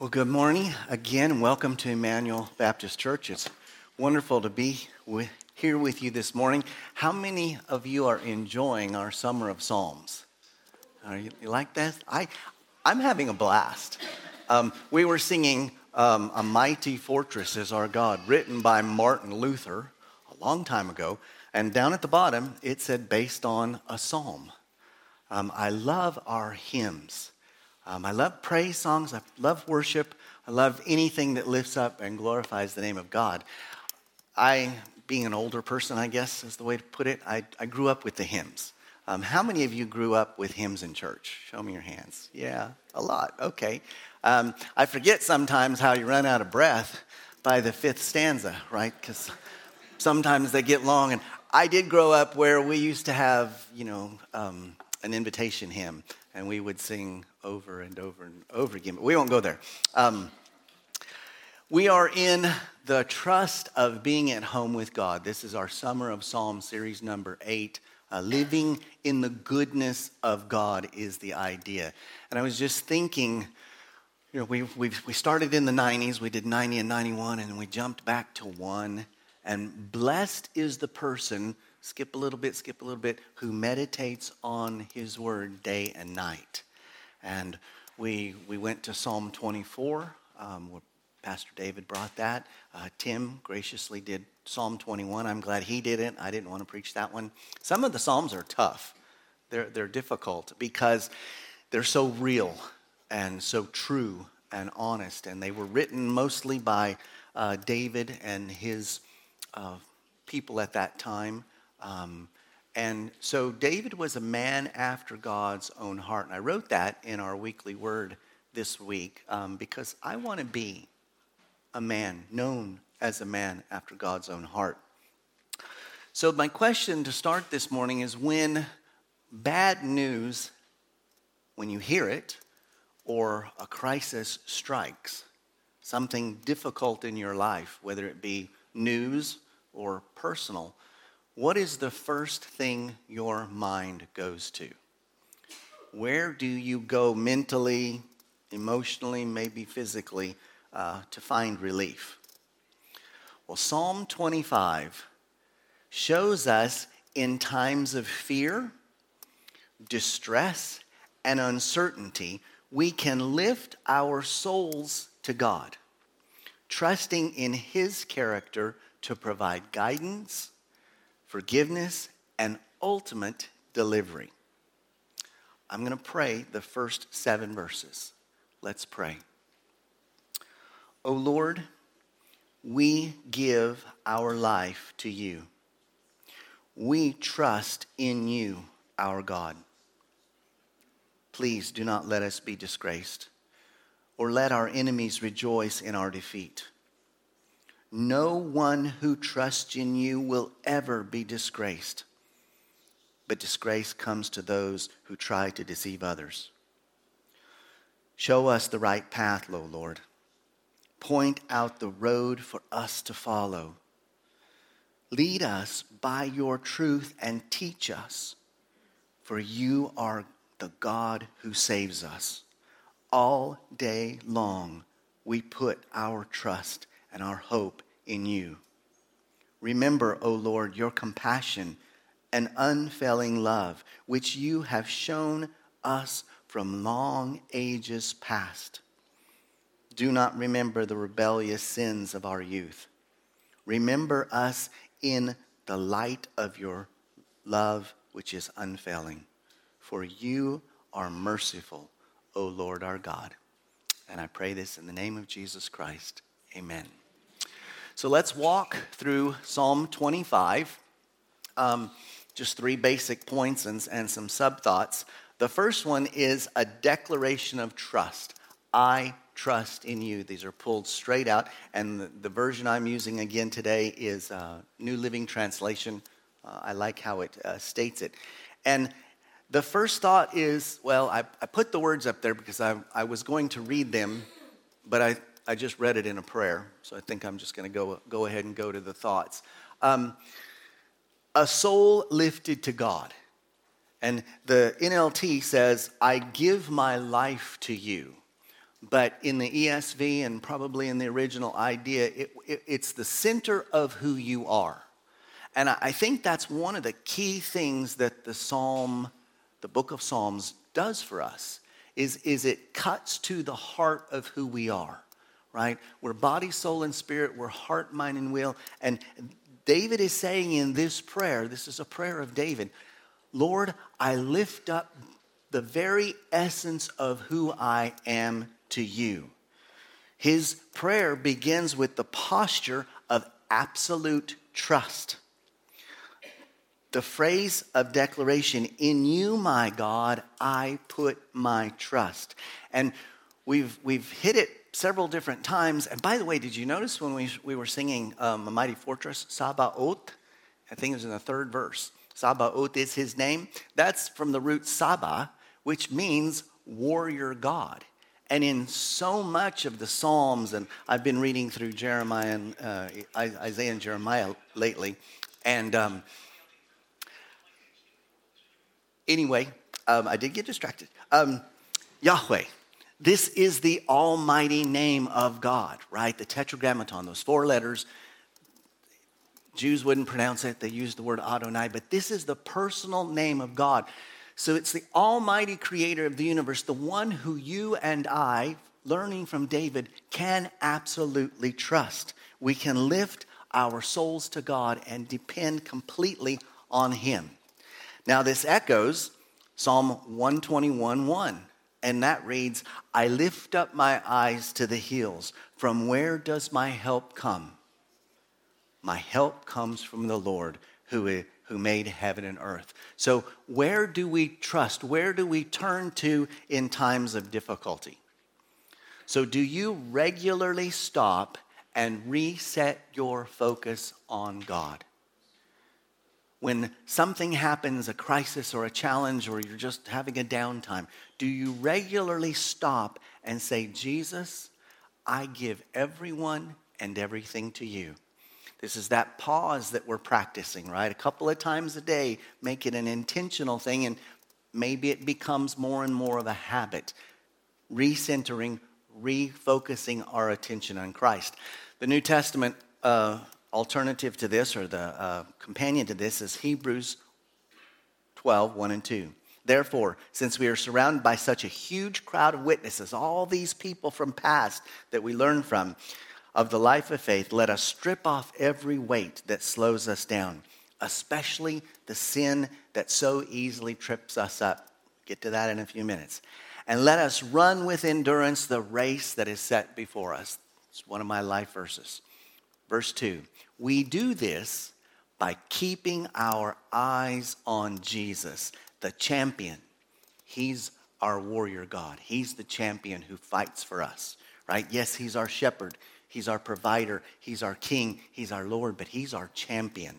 Well, good morning again. Welcome to Emmanuel Baptist Church. It's wonderful to be here with you this morning. How many of you are enjoying our Summer of Psalms? You like that? I'm having a blast. We were singing A Mighty Fortress is Our God, written by Martin Luther a long time ago. And down at the bottom, it said based on a psalm. I love our hymns. I love praise songs. I love worship. I love anything that lifts up and glorifies the name of God. Being an older person, I guess is the way to put it, I grew up with the hymns. How many of you grew up with hymns in church? Show me your hands. Yeah, a lot. Okay. I forget sometimes how you run out of breath by the fifth stanza, right? Because sometimes they get long. And I did grow up where we used to have, an invitation hymn. And we would sing over and over and over again. But we won't go there. We are in the trust of being at home with God. This is our Summer of Psalms series number 8. Living in the goodness of God is the idea. And I was just thinking, we started in the 90s. We did 90 and 91, and we jumped back to 1. And blessed is the person, skip a little bit, who meditates on his word day and night. And we went to Psalm 24, where Pastor David brought that. Tim graciously did Psalm 21. I'm glad he did it. I didn't want to preach that one. Some of the Psalms are tough. They're difficult because they're so real and so true and honest. And they were written mostly by David and his people at that time. And so David was a man after God's own heart. And I wrote that in our weekly word this week because I want to be a man, known as a man after God's own heart. So my question to start this morning is, when bad news, when you hear it, or a crisis strikes, something difficult in your life, whether it be news or personal, what is the first thing your mind goes to? Where do you go mentally, emotionally, maybe physically, to find relief? Well, Psalm 25 shows us in times of fear, distress, and uncertainty, we can lift our souls to God, trusting in His character to provide guidance, forgiveness, and ultimate delivery. I'm going to pray the first 7 verses. Let's pray. O Lord, we give our life to you. We trust in you, our God. Please do not let us be disgraced, or let our enemies rejoice in our defeat. No one who trusts in you will ever be disgraced, but disgrace comes to those who try to deceive others. Show us the right path, O Lord. Point out the road for us to follow. Lead us by your truth and teach us, for you are the God who saves us. All day long we put our trust and our hope in you. Remember, O Lord, your compassion and unfailing love, which you have shown us from long ages past. Do not remember the rebellious sins of our youth. Remember us in the light of your love, which is unfailing. For you are merciful, O Lord our God. And I pray this in the name of Jesus Christ. Amen. So let's walk through Psalm 25. Just 3 basic points and some sub-thoughts. The first one is a declaration of trust. I trust in you. These are pulled straight out. And the version I'm using again today is New Living Translation. I like how it states it. And the first thought is, I put the words up there because I was going to read them, but I just read it in a prayer. So I think I'm just going to go ahead and go to the thoughts. A soul lifted to God. And the NLT says, I give my life to you. but in the ESV and probably in the original idea, it's the center of who you are. And I think that's one of the key things that the book of Psalms does for us, is it cuts to the heart of who we are, right? We're body, soul, and spirit. We're heart, mind, and will. And David is saying in this prayer, this is a prayer of David, Lord, I lift up the very essence of who I am to you. His prayer begins with the posture of absolute trust. The phrase of declaration, in you, my God, I put my trust. And we've hit it several different times. And by the way, did you notice when we were singing A Mighty Fortress, Sabaoth? I think it was in the third verse. Sabaoth is his name. That's from the root Saba, which means warrior God. And in so much of the Psalms, and I've been reading through Jeremiah and Isaiah and Jeremiah lately, and anyway, I did get distracted. Yahweh, this is the almighty name of God, right? The tetragrammaton, those 4 letters. Jews wouldn't pronounce it. They used the word Adonai, but this is the personal name of God. So it's the almighty creator of the universe, the one who you and I, learning from David, can absolutely trust. We can lift our souls to God and depend completely on him. Now this echoes Psalm 121:1, and that reads, I lift up my eyes to the hills. From where does my help come? My help comes from the Lord who made heaven and earth. So where do we trust? Where do we turn to in times of difficulty? So do you regularly stop and reset your focus on God? When something happens, a crisis or a challenge, or you're just having a downtime, do you regularly stop and say, Jesus, I give everyone and everything to you? This is that pause that we're practicing, right? A couple of times a day, make it an intentional thing, and maybe it becomes more and more of a habit. Recentering, refocusing our attention on Christ. The New Testament alternative to this, or the companion to this, is Hebrews 12:1-2. Therefore, since we are surrounded by such a huge crowd of witnesses, all these people from past that we learn from, of the life of faith, let us strip off every weight that slows us down, especially the sin that so easily trips us up. Get to that in a few minutes. And let us run with endurance the race that is set before us. It's one of my life verses. Verse 2, we do this by keeping our eyes on Jesus, the champion. He's our warrior God. He's the champion who fights for us, right? Yes, he's our shepherd. He's our provider. He's our king. He's our Lord, but he's our champion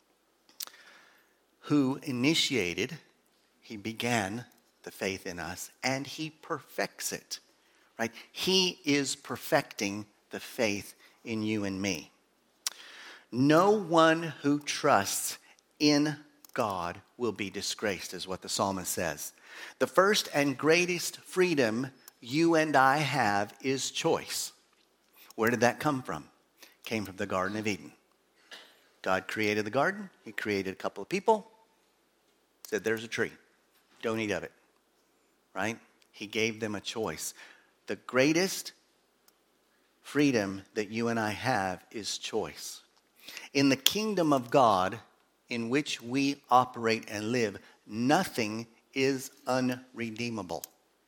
who initiated, he began the faith in us, and he perfects it, right? He is perfecting the faith in you and me. No one who trusts in God will be disgraced, is what the psalmist says. The first and greatest freedom you and I have is choice. Where did that come from? It came from the Garden of Eden. God created the garden. He created a couple of people. Said, there's a tree. Don't eat of it. Right? He gave them a choice. The greatest freedom that you and I have is choice. In the kingdom of God in which we operate and live, nothing is unredeemable.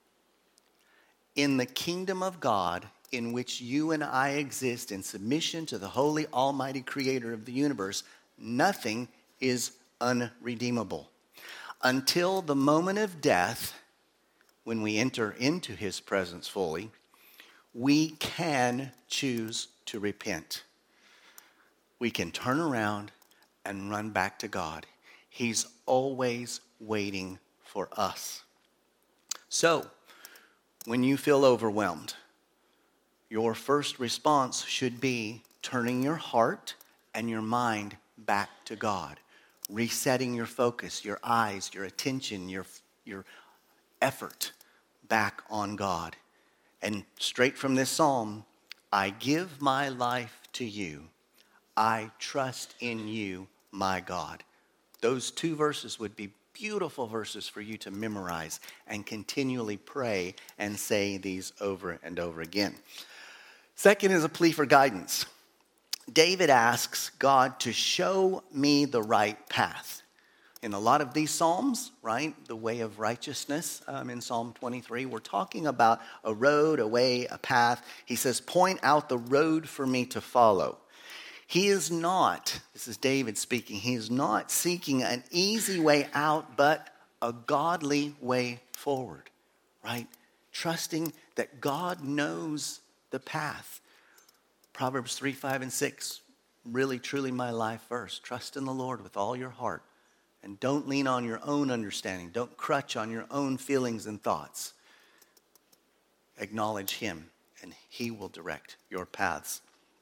In the kingdom of God in which you and I exist in submission to the holy, almighty creator of the universe, nothing is unredeemable. Until the moment of death, when we enter into his presence fully, we can choose to repent. We can turn around and run back to God. He's always waiting for us. So, when you feel overwhelmed, your first response should be turning your heart and your mind back to God, resetting your focus, your eyes, your attention, your effort back on God, And straight from this psalm, I give my life to you. I trust in you, my God. Those two verses would be beautiful verses for you to memorize and continually pray and say these over and over again. Second is a plea for guidance. David asks God to show me the right path. In a lot of these Psalms, right, the way of righteousness in Psalm 23, we're talking about a road, a way, a path. He says, point out the road for me to follow. He is not, this is David speaking, he is not seeking an easy way out, but a godly way forward, right? Trusting that God knows the path. Proverbs 3, 5, and 6, really, truly my life verse. Trust in the Lord with all your heart. And don't lean on your own understanding. Don't crutch on your own feelings and thoughts. Acknowledge him, and he will direct your paths.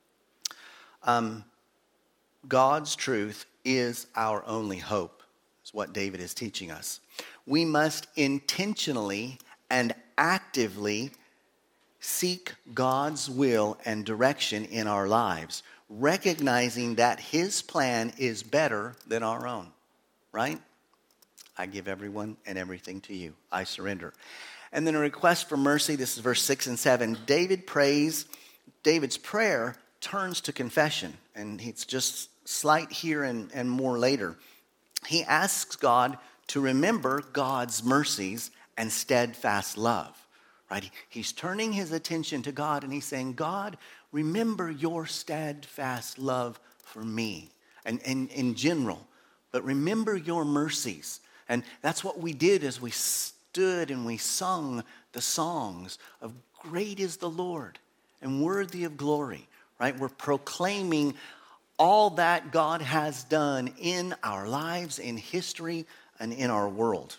God's truth is our only hope, is what David is teaching us. We must intentionally and actively seek God's will and direction in our lives, recognizing that his plan is better than our own. Right? I give everyone and everything to you. I surrender. And then a request for mercy. This is verse 6 and 7. David's prayer turns to confession. And it's just slight here and more later. He asks God to remember God's mercies and steadfast love. Right? He's turning his attention to God and he's saying, God, remember your steadfast love for me. And in general. But remember your mercies. And that's what we did as we stood and we sung the songs of great is the Lord and worthy of glory, right? We're proclaiming all that God has done in our lives, in history, and in our world.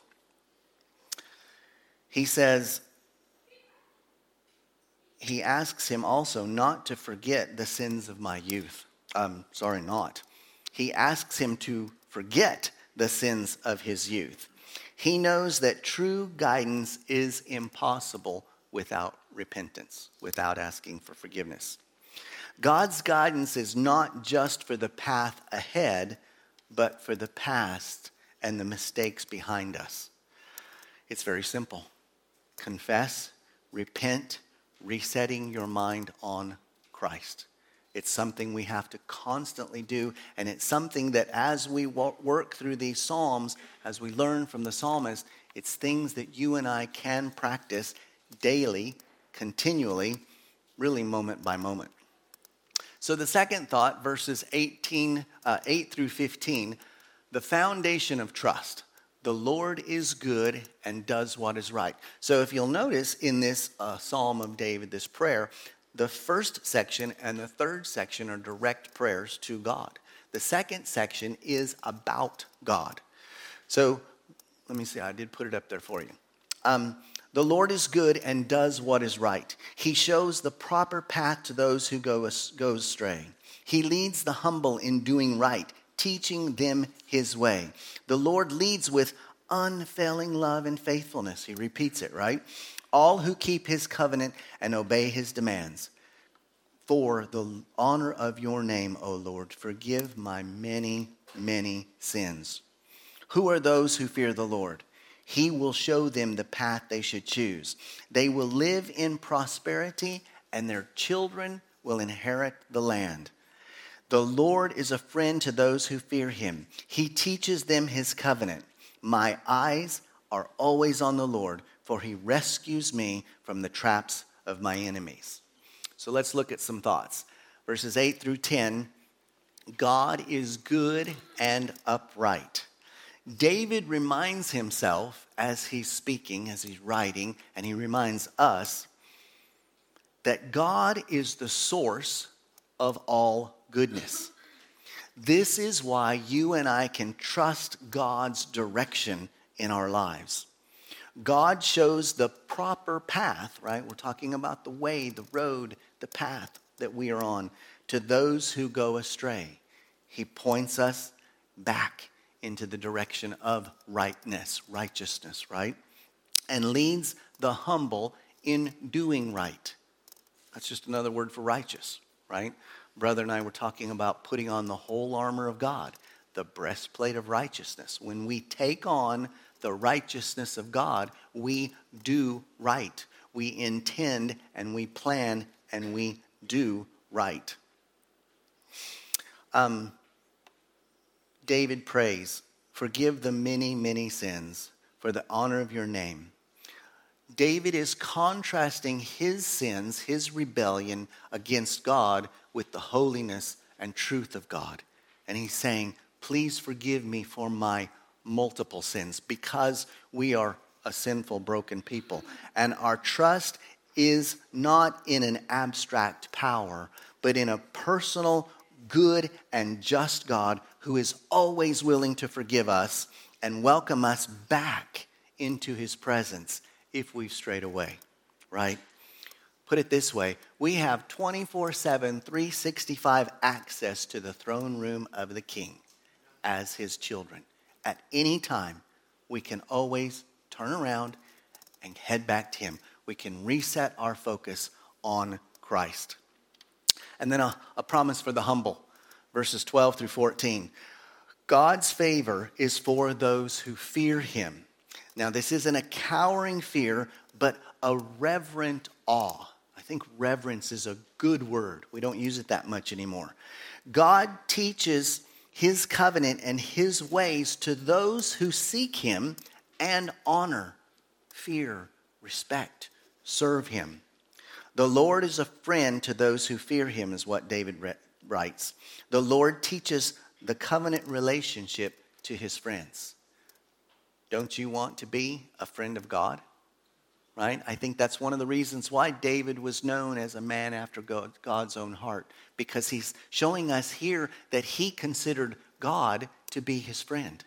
He says, he asks him also not to forget the sins of my youth. He asks him to forget the sins of his youth. He knows that true guidance is impossible without repentance, without asking for forgiveness. God's guidance is not just for the path ahead, but for the past and the mistakes behind us. It's very simple. Confess, repent, resetting your mind on Christ. It's something we have to constantly do, and it's something that as we work through these Psalms, as we learn from the psalmist, it's things that you and I can practice daily, continually, really moment by moment. So the second thought, verses 8 through 15, the foundation of trust. The Lord is good and does what is right. So if you'll notice in this Psalm of David, this prayer, the first section and the third section are direct prayers to God. The second section is about God. So let me see, I did put it up there for you. The Lord is good and does what is right. He shows the proper path to those who go astray. He leads the humble in doing right, teaching them his way. The Lord leads with unfailing love and faithfulness. He repeats it, right? All who keep his covenant and obey his demands. For the honor of your name, O Lord, forgive my many, many sins. Who are those who fear the Lord? He will show them the path they should choose. They will live in prosperity, and their children will inherit the land. The Lord is a friend to those who fear him. He teaches them his covenant. My eyes are always on the Lord, for he rescues me from the traps of my enemies. So let's look at some thoughts. Verses 8 through 10, God is good and upright. David reminds himself as he's speaking, as he's writing, and he reminds us that God is the source of all goodness. This is why you and I can trust God's direction in our lives. God shows the proper path, right? We're talking about the way, the road, the path that we are on to those who go astray. He points us back into the direction of rightness, righteousness, right? And leads the humble in doing right. That's just another word for righteous, right? Brother and I were talking about putting on the whole armor of God, the breastplate of righteousness. When we take on the righteousness of God, we do right. We intend and we plan and we do right. David prays, forgive the many, many sins for the honor of your name. David is contrasting his sins, his rebellion against God with the holiness and truth of God. And he's saying, please forgive me for my multiple sins, because we are a sinful, broken people. And our trust is not in an abstract power, but in a personal, good, and just God who is always willing to forgive us and welcome us back into his presence if we've strayed away, right? Put it this way, we have 24/7, 365 access to the throne room of the King as his children. At any time, we can always turn around and head back to him. We can reset our focus on Christ. And then a promise for the humble, verses 12 through 14. God's favor is for those who fear him. Now, this isn't a cowering fear, but a reverent awe. I think reverence is a good word. We don't use it that much anymore. God teaches his covenant and his ways to those who seek him and honor, fear, respect, serve him. The Lord is a friend to those who fear him, is what David writes. The Lord teaches the covenant relationship to his friends. Don't you want to be a friend of God? Right? I think that's one of the reasons why David was known as a man after God's own heart, because he's showing us here that he considered God to be his friend.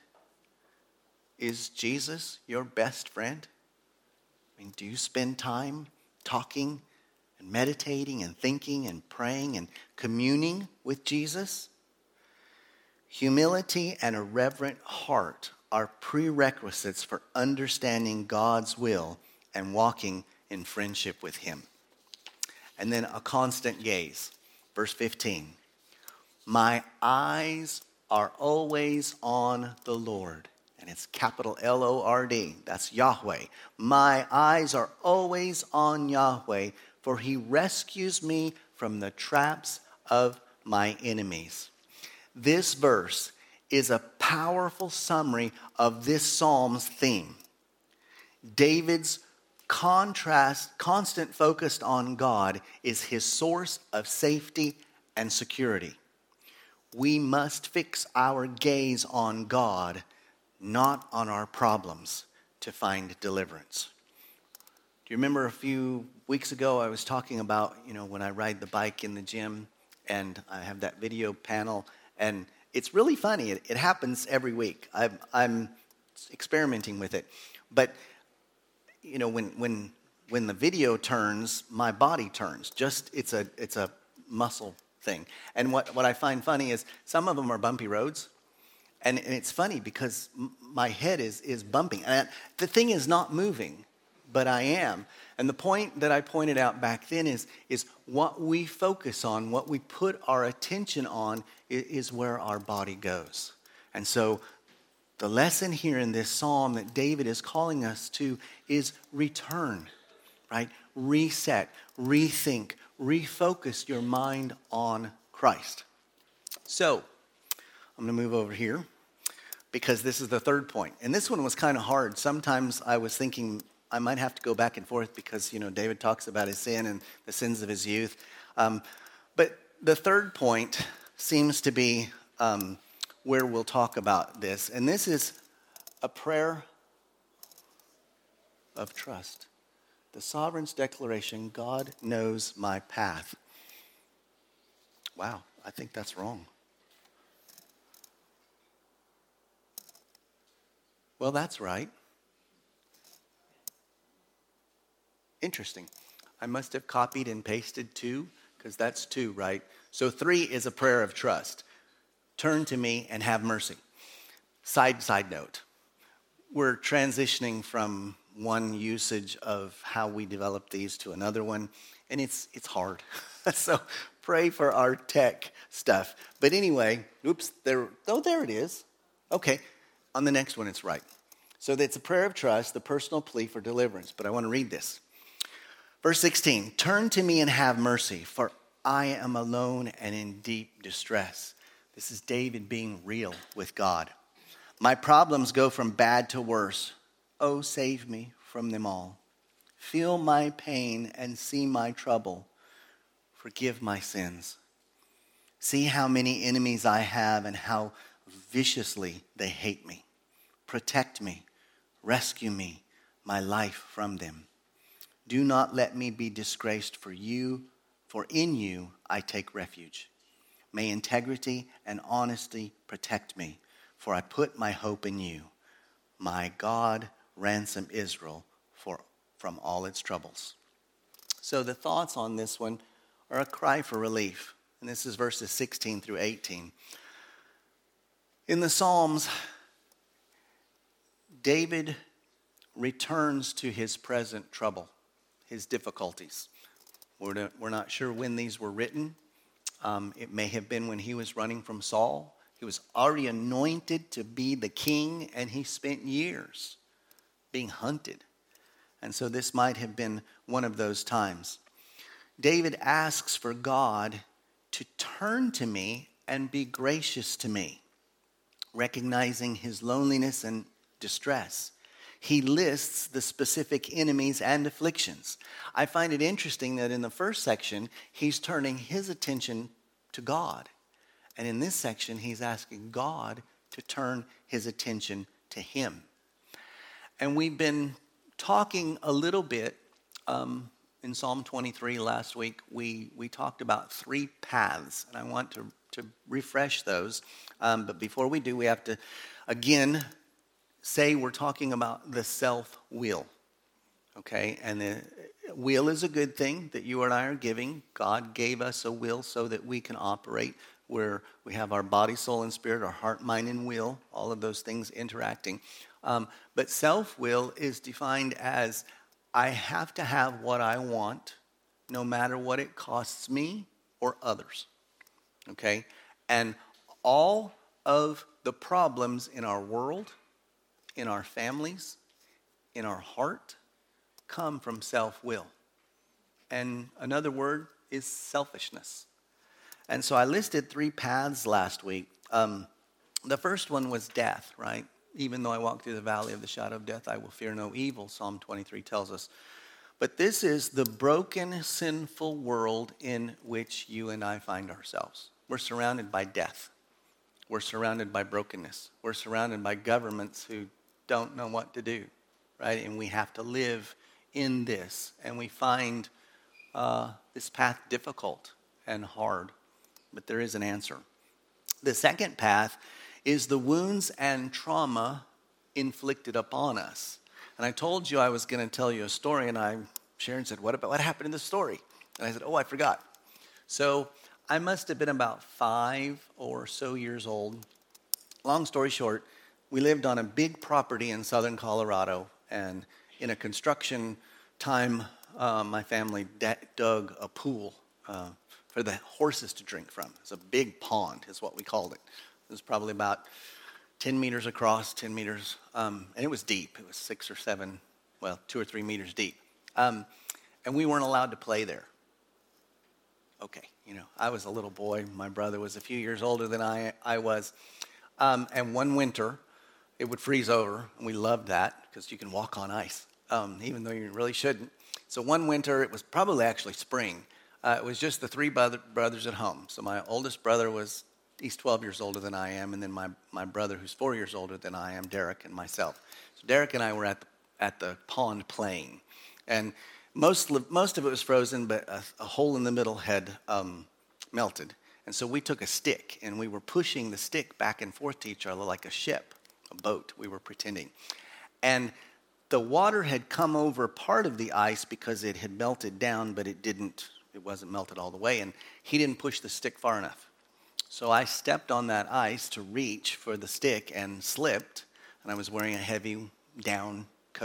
Is Jesus your best friend? I mean, do you spend time talking and meditating and thinking and praying and communing with Jesus? Humility and a reverent heart are prerequisites for understanding God's will and walking in friendship with him. And then a constant gaze. Verse 15. My eyes are always on the Lord. And it's capital L-O-R-D. That's Yahweh. My eyes are always on Yahweh, for he rescues me from the traps of my enemies. This verse is a powerful summary of this psalm's theme. David's constant focus on God is his source of safety and security. We must fix our gaze on God, not on our problems, to find deliverance. Do you remember a few weeks ago I was talking about, when I ride the bike in the gym and I have that video panel, and it's really funny. It happens every week. I'm experimenting with it. But when the video turns, my body turns. It's a muscle thing. And what I find funny is some of them are bumpy roads, and it's funny because my head is bumping. And the thing is not moving, but I am. And the point that I pointed out back then is what we focus on, what we put our attention on, is where our body goes. And so the lesson here in this psalm that David is calling us to is return, right? Reset, rethink, refocus your mind on Christ. So I'm going to move over here because this is the third point. And this one was kind of hard. Sometimes I was thinking I might have to go back and forth because, David talks about his sin and the sins of his youth. But the third point seems to be where we'll talk about this. And this is a prayer of trust. The sovereign's declaration, God knows my path. Wow, I think that's wrong. Well, that's right. Interesting. I must have copied and pasted 2, because that's 2, right? So 3 is a prayer of trust. Turn to me and have mercy. Side note. We're transitioning from one usage of how we develop these to another one, and it's hard. So pray for our tech stuff. But anyway, there it is. Okay, on the next one it's right. So it's a prayer of trust, the personal plea for deliverance. But I want to read this. Verse 16, turn to me and have mercy, for I am alone and in deep distress. This is David being real with God. My problems go from bad to worse. Oh, save me from them all. Feel my pain and see my trouble. Forgive my sins. See how many enemies I have and how viciously they hate me. Protect me. Rescue me, my life from them. Do not let me be disgraced for you, for in you I take refuge. May integrity and honesty protect me, for I put my hope in you. My God, ransom Israel from all its troubles. So the thoughts on this one are a cry for relief. And this is verses 16 through 18. In the Psalms, David returns to his present trouble, his difficulties. We're not sure when these were written. It may have been when he was running from Saul. He was already anointed to be the king, and he spent years being hunted. And so this might have been one of those times. David asks for God to turn to me and be gracious to me, recognizing his loneliness and distress. He lists the specific enemies and afflictions. I find it interesting that in the first section, he's turning his attention to God. And in this section, he's asking God to turn his attention to him. And we've been talking a little bit in Psalm 23 last week. We talked about 3 paths, and I want to refresh those. But before we do, we have to, again, say we're talking about the self-will, okay? And the will is a good thing that you and I are giving. God gave us a will so that we can operate where we have our body, soul, and spirit, our heart, mind, and will, all of those things interacting. But self-will is defined as I have to have what I want no matter what it costs me or others, okay? And all of the problems in our world, in our families, in our heart, come from self-will. And another word is selfishness. And so I listed 3 paths last week. The first one was death, right? Even though I walk through the valley of the shadow of death, I will fear no evil, Psalm 23 tells us. But this is the broken, sinful world in which you and I find ourselves. We're surrounded by death. We're surrounded by brokenness. We're surrounded by governments who don't know what to do, right? And we have to live in this. And we find this path difficult and hard. But there is an answer. The second path is the wounds and trauma inflicted upon us. And I told you I was going to tell you a story, and Sharon said, what happened in the story? And I said, I forgot. So I must have been about 5 or so years old. Long story short, we lived on a big property in southern Colorado, and in a construction time, my family dug a pool for the horses to drink from. It's a big pond is what we called it. It was probably about 10 meters across, 10 meters, and it was deep. It was 6 or 7, 2 or 3 meters deep. And we weren't allowed to play there. Okay, I was a little boy. My brother was a few years older than I was. And one winter, it would freeze over, and we loved that because you can walk on ice, even though you really shouldn't. So one winter, it was probably actually spring. It was just the 3 brothers at home. So my oldest brother he's 12 years older than I am, and then my brother, who's 4 years older than I am, Derek, and myself. So Derek and I were at the pond playing, and most of it was frozen, but a hole in the middle had melted. And so we took a stick, and we were pushing the stick back and forth to each other like a ship, a boat. We were pretending. And the water had come over part of the ice because it had melted down, but it wasn't melted all the way, and he didn't push the stick far enough. So I stepped on that ice to reach for the stick and slipped, and I was wearing a heavy down coat,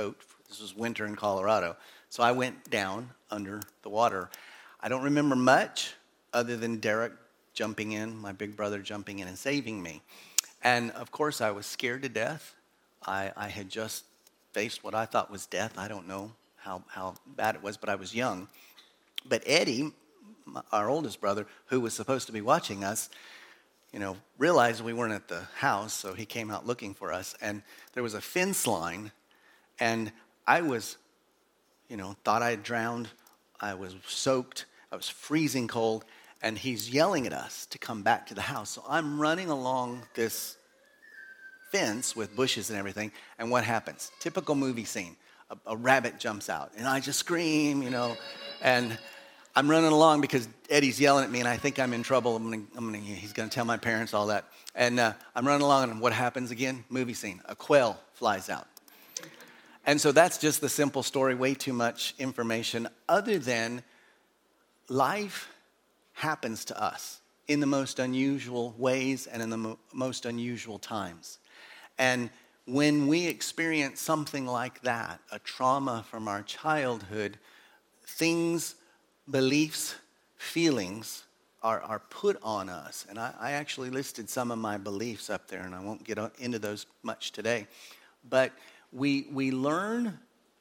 This was winter in Colorado. So I went down under the water. I don't remember much other than Derek jumping in, my big brother jumping in and saving me. And of course, I was scared to death. I had just faced what I thought was death. I don't know how bad it was, but I was young. But Eddie, our oldest brother, who was supposed to be watching us, realized we weren't at the house, so he came out looking for us. And there was a fence line, and I was, thought I had drowned. I was soaked. I was freezing cold, and he's yelling at us to come back to the house. So I'm running along this fence with bushes and everything, and what happens? Typical movie scene. A rabbit jumps out, and I just scream, and I'm running along because Eddie's yelling at me, and I think I'm in trouble. He's going to tell my parents all that. And I'm running along, and what happens again? Movie scene. A quail flies out. And so that's just the simple story, way too much information, other than life happens to us in the most unusual ways and in the most unusual times. And when we experience something like that, a trauma from our childhood, things, beliefs, feelings are put on us. And I actually listed some of my beliefs up there, and I won't get into those much today. But we learn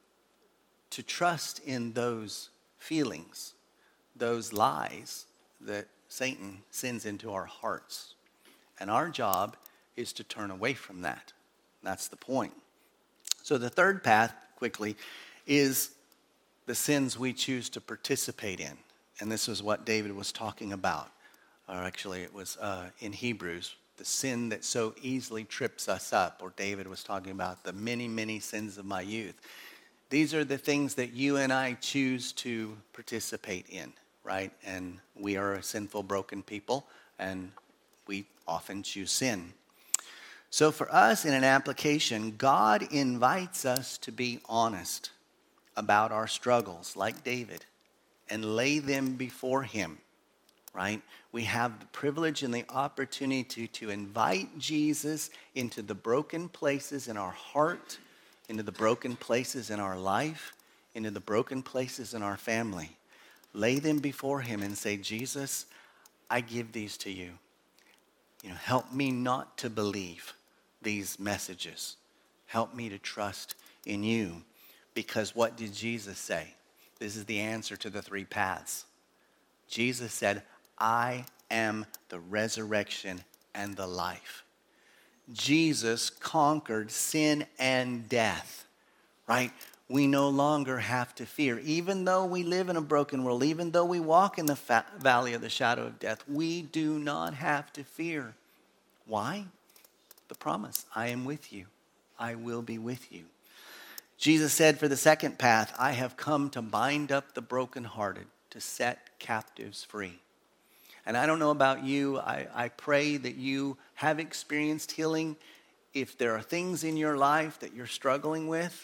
to trust in those feelings, those lies that Satan sends into our hearts. And our job is to turn away from that. That's the point. So the third path, quickly, is the sins we choose to participate in. And this is what David was talking about. Or actually, it was in Hebrews, the sin that so easily trips us up. Or David was talking about the many, many sins of my youth. These are the things that you and I choose to participate in, right? And we are a sinful, broken people, and we often choose sin. So for us, in an application, God invites us to be honest about our struggles, like David, and lay them before him, right? We have the privilege and the opportunity to invite Jesus into the broken places in our heart, into the broken places in our life, into the broken places in our family. Lay them before him and say, Jesus, I give these to you. Help me not to believe these messages. Help me to trust in you. Because what did Jesus say? This is the answer to the three paths. Jesus said, I am the resurrection and the life. Jesus conquered sin and death, right? We no longer have to fear. Even though we live in a broken world, even though we walk in the valley of the shadow of death, we do not have to fear. Why? The promise, I am with you. I will be with you. Jesus said for the second path, I have come to bind up the brokenhearted, to set captives free. And I don't know about you, I pray that you have experienced healing. If there are things in your life that you're struggling with,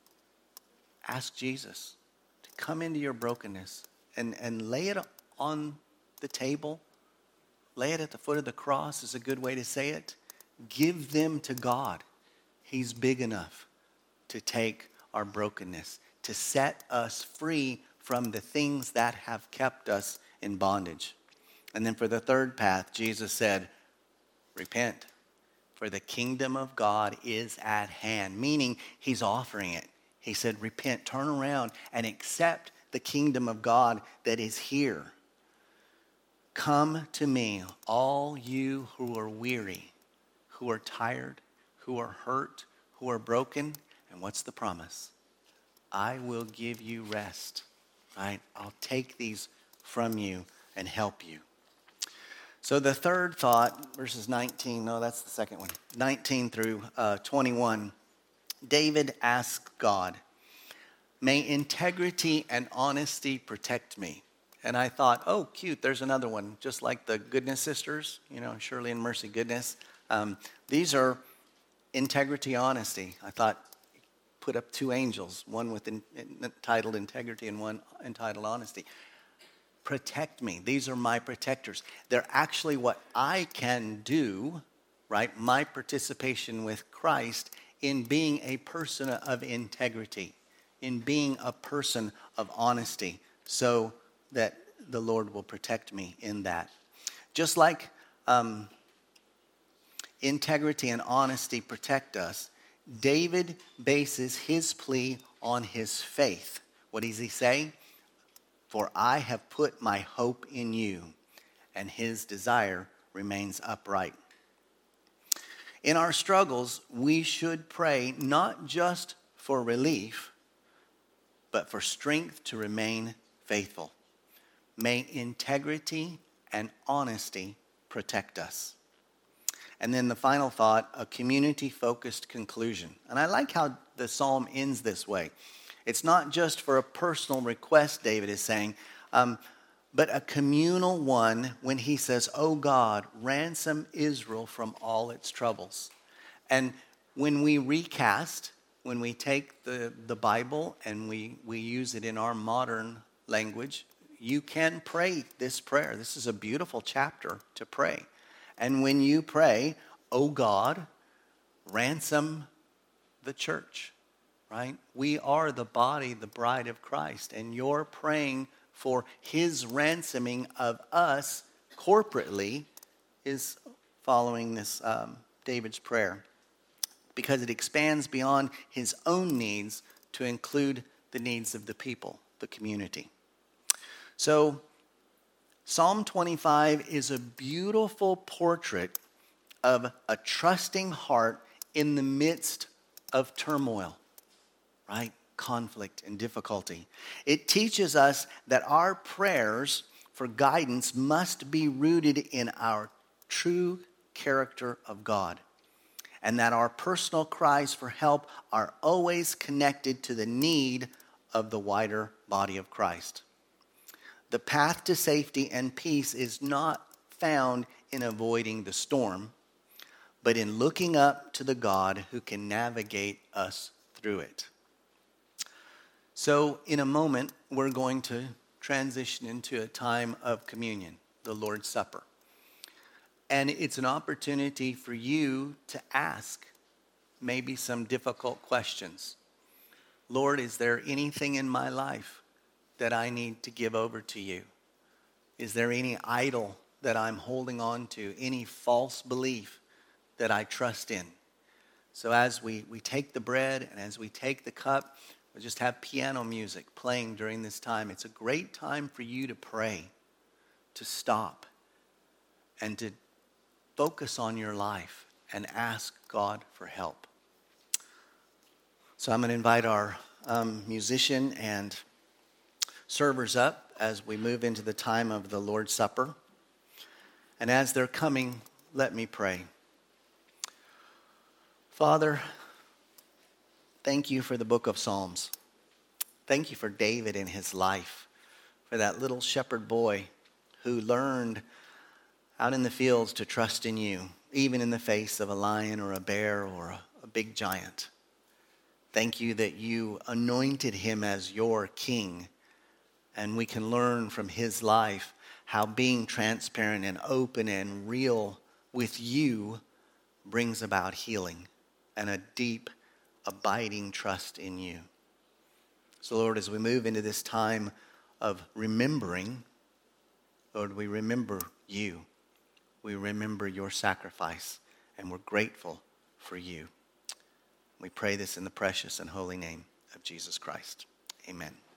ask Jesus to come into your brokenness and lay it on the table. Lay it at the foot of the cross is a good way to say it. Give them to God. He's big enough to take our brokenness, to set us free from the things that have kept us in bondage. And then for the third path, Jesus said, repent, for the kingdom of God is at hand, meaning he's offering it. He said, repent, turn around and accept the kingdom of God that is here. Come to me, all you who are weary, who are tired, who are hurt, who are broken. And what's the promise? I will give you rest, right? I'll take these from you and help you. So the third thought, verses 19, no, that's the second one, 19 through 21. David asked God, may integrity and honesty protect me. And I thought, oh, cute, there's another one, just like the Goodness sisters, Shirley and Mercy Goodness. These are integrity, honesty. I thought, put up two angels, one with entitled integrity and one entitled honesty. Protect me. These are my protectors. They're actually what I can do, right? My participation with Christ in being a person of integrity. in being a person of honesty so that the Lord will protect me in that. Just like integrity and honesty protect us, David bases his plea on his faith. What does he say? For I have put my hope in you, and his desire remains upright. In our struggles, we should pray not just for relief, but for strength to remain faithful. May integrity and honesty protect us. And then the final thought, a community-focused conclusion. And I like how the psalm ends this way. It's not just for a personal request, David is saying, but a communal one when he says, "Oh God, ransom Israel from all its troubles." And when we recast, when we take the Bible and we use it in our modern language, you can pray this prayer. This is a beautiful chapter to pray. And when you pray, "Oh God, ransom the church," right? We are the body, the bride of Christ, and you're praying for his ransoming of us corporately is following this David's prayer, because it expands beyond his own needs to include the needs of the people, the community. So Psalm 25 is a beautiful portrait of a trusting heart in the midst of turmoil, right? Conflict and difficulty. It teaches us that our prayers for guidance must be rooted in our true character of God, and that our personal cries for help are always connected to the need of the wider body of Christ. The path to safety and peace is not found in avoiding the storm, but in looking up to the God who can navigate us through it. So in a moment, we're going to transition into a time of communion, the Lord's Supper. And it's an opportunity for you to ask maybe some difficult questions. Lord, is there anything in my life that I need to give over to you? Is there any idol that I'm holding on to, any false belief that I trust in? So as we take the bread and as we take the cup, we'll just have piano music playing during this time. It's a great time for you to pray, to stop, and to focus on your life and ask God for help. So I'm going to invite our musician and servers up as we move into the time of the Lord's Supper. And as they're coming, let me pray. Father, thank you for the book of Psalms. Thank you for David and his life, for that little shepherd boy who learned out in the fields to trust in you, even in the face of a lion or a bear or a big giant. Thank you that you anointed him as your king. And we can learn from his life how being transparent and open and real with you brings about healing and a deep, abiding trust in you. So, Lord, as we move into this time of remembering, Lord, we remember you. We remember your sacrifice, and we're grateful for you. We pray this in the precious and holy name of Jesus Christ. Amen.